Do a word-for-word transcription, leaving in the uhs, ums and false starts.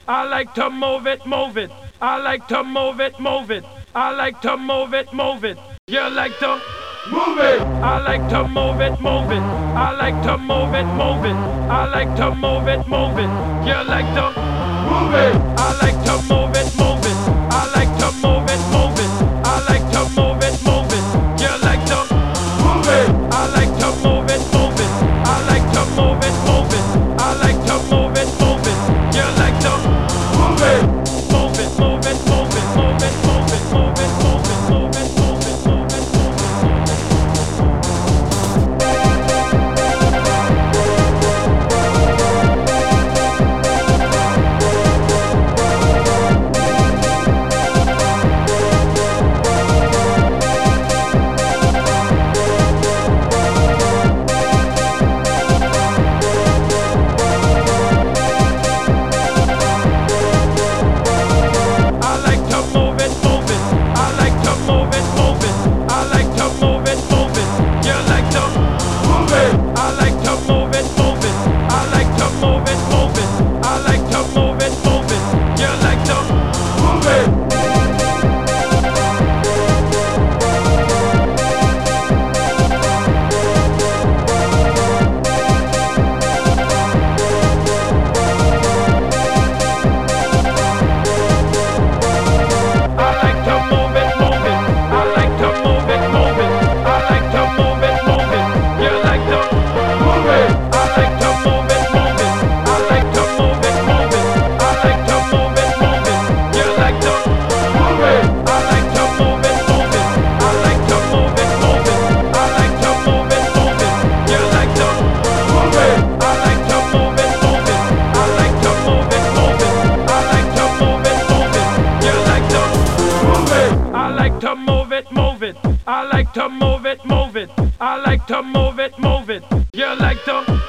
I like to move it, move it. I like to move it, move it. I like to move it, move it. You like to move it. I like to move it, move it. I like to move it, move it. I like to move it, move it. You like to move it. I like to move it, move it. I like to move it, move it. I like to move it, move it. You like to move it. I like to move it, move it. I like to move it, move it. I like to move it, move it. You like to move it. Move it, move it, move it, move it, move it, move it, move it, move it, move it, move it, I like to move it, move it. I like to move it, move it. You like to